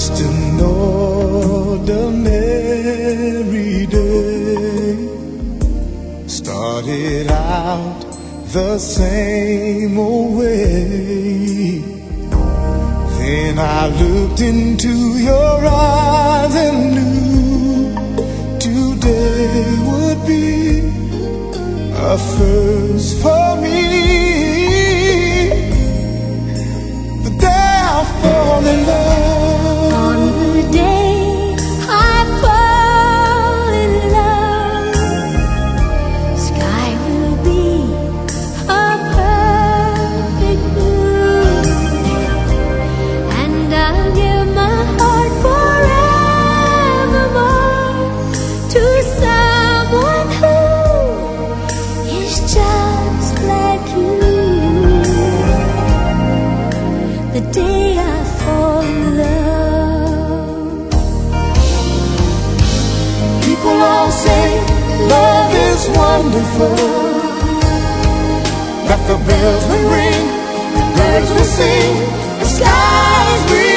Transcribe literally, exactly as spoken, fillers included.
Just an ordinary day, started out the same old way. Then I looked into your eyes and knew today would be a first for me. The day I fall in love. On the day I fall in love, sky will be a perfect blue, and I'll give my heart forevermore to someone who is just like you. The day I fall in love. People all say love is wonderful, that the bells will ring, the birds will sing, the skies will